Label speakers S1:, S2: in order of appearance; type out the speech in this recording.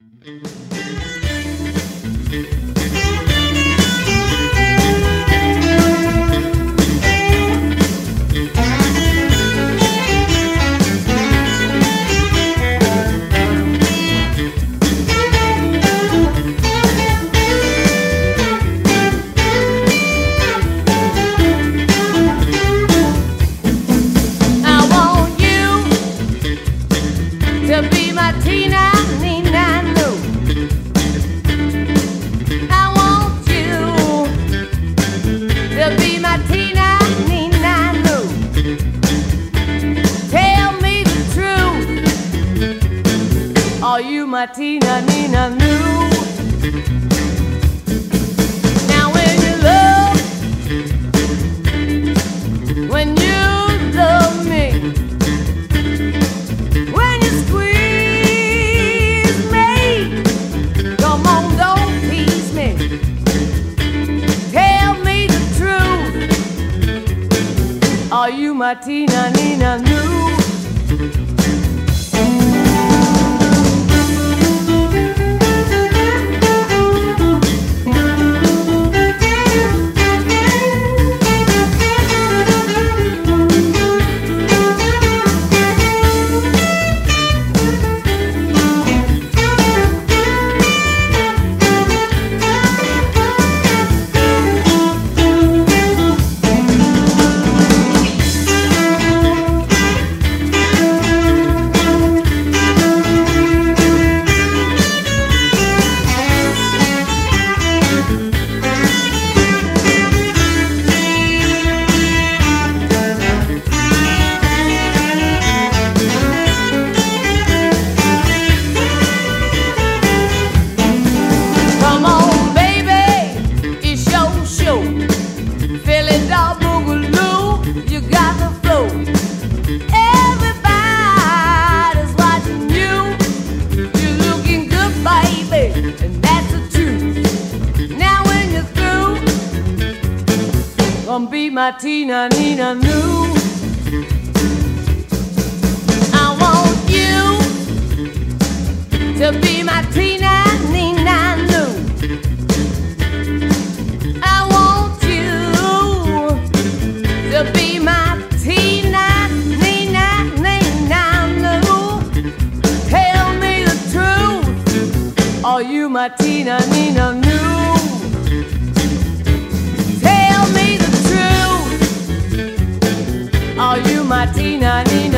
S1: Are you my Tina Nina New? Now when you love me, when you squeeze me, come on, don't tease me. Tell me the truth. Are you my Tina Nina New? Be my Tina Nina New. I want you to be my Tina Nina New. I want you to be my Tina Nina Nina New. Tell me the truth. Are you my Tina Nina New? Are you my Tina Nina?